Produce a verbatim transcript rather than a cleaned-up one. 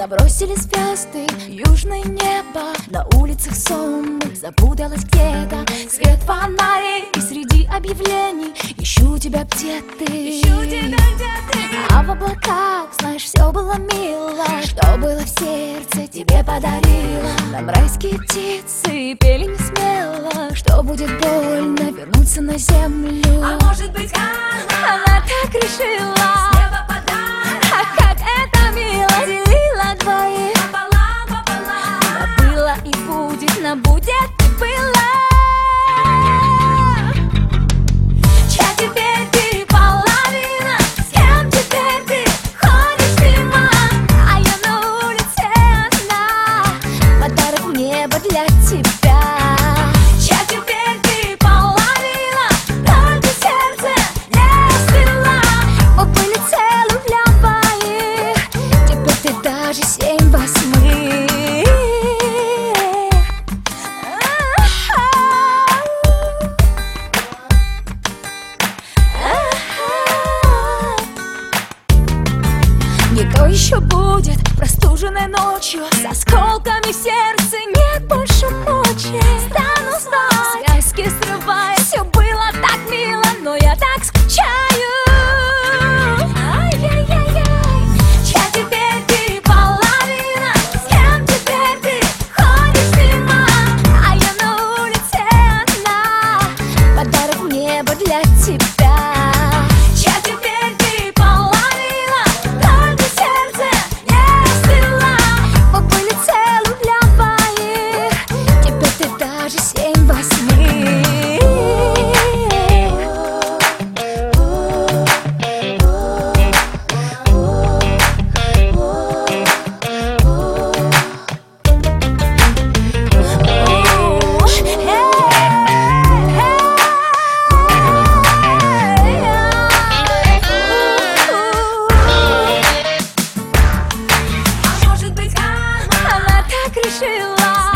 Забросили звезды, южное небо, на улицах сонных запуталась где-то. Свет фонарей и среди объявлений ищу тебя, где ты, ищу тебя, где ты. А в облаках, знаешь, все было мило, что было в сердце, тебе подарила. Нам райские птицы пели не смело, что будет больно вернуться на землю. А может быть, она, она так решила, с неба подарок. А как это мило, делила двоих Пополам, пополам. но было и будет, но будет и было. Чья теперь ты половина? С кем теперь ты ходишь мимо? А я на улице одна, подарок неба для тебя. Чья теперь ты половина? Только сердце не стыла. Мы были целым для двоих, теперь ты даже семь восьмых. Не то еще будет простуженной ночью, с осколками в сердце нет больше мочи. Стану звать, связки срывая, все было так мило, но я так скучаю. Ай-яй-яй-яй. Чья теперь ты половина? С кем теперь ты ходишь мимо? А я на улице одна, подарок неба для тебя. Чья теперь ты половина? Только сердце не стыла. Мы были целым для двоих, теперь ты даже семь восьмых. А может быть, она, Она так решила,